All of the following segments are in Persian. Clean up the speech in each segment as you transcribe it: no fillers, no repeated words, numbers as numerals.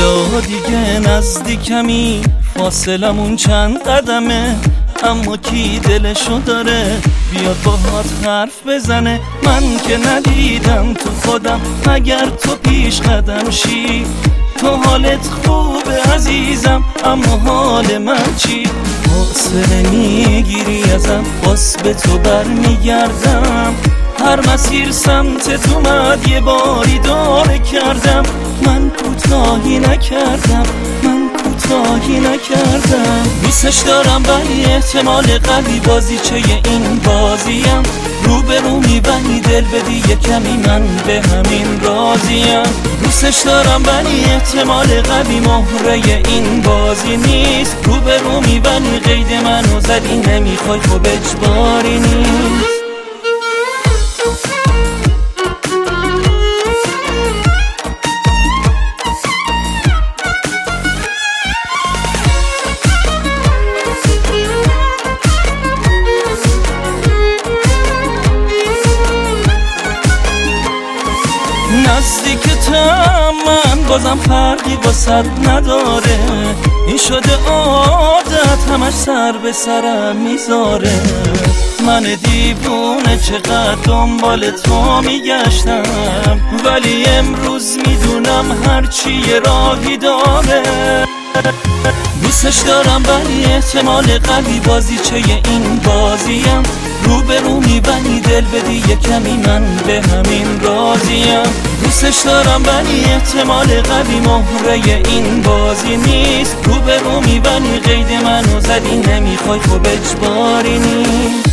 حالا دیگه نزدیکمی، فاصلمون چند قدمه، اما کی دلشو داره بیاد باهات حرف بزنه. من که ندیدم تو خودم مگر تو پیش قدم شی. تو حالت خوبه عزیزم اما حال من چی؟ حوصله میگیری ازم باز به تو برمیگردم. هر مسیر سمت تو اومد یه باری داره کردم. من کوتاهی نکردم، من کوتاهی نکردم. دوستش دارم ولی احتمال قوی بازیچه این بازیم. روبرو میبنی دل بدی یه کمی من به همین راضیم. دوستش دارم ولی احتمال قوی مهره این بازی نیست. روبرو میبنی قید منو زدی نمیخوای خب اجباری نیست. نزدیکتم من بازم فرقی واسد نداره. این شده عادت همش سر به سرم میذاره. من دیوونه چقدر دنبال تو میگشتم، ولی امروز میدونم هرچی یه راهی داره. دوستش دارم ولی احتمال قوی بازیچه این بازیم. روبرو میبنی دل بدی یه کمی من به همین راضیم. دوستش دارم ولی احتمال قوی مهره این بازی نیست. روبرو میبنی قید منو زدی نمیخوای خب اجباری نیست.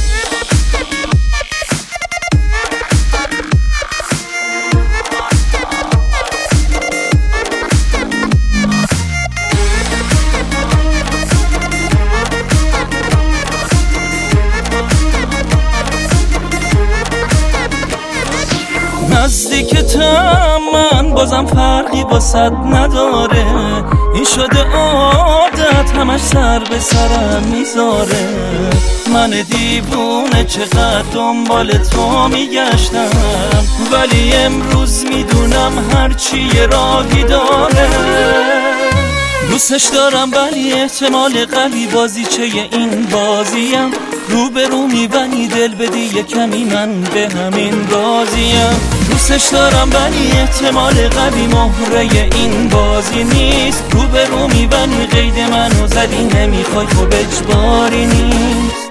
نزدیکتم من بازم فرقی واسد نداره. این شده عادت همش سر به سرم میذاره. من دیوونه چقدر دنبال تو میگشتم، ولی امروز میدونم هرچی یه راهی داره. دوستش دارم ولی احتمال قوی بازیچه این بازیم. روبرو میبنی دل بدی یه کمی من به همین راضیم. دوستش دارم ولی احتمال قوی مهره این بازی نیست. روبرو میبنی قید منو زدی نمیخوای خب اجباری نیست.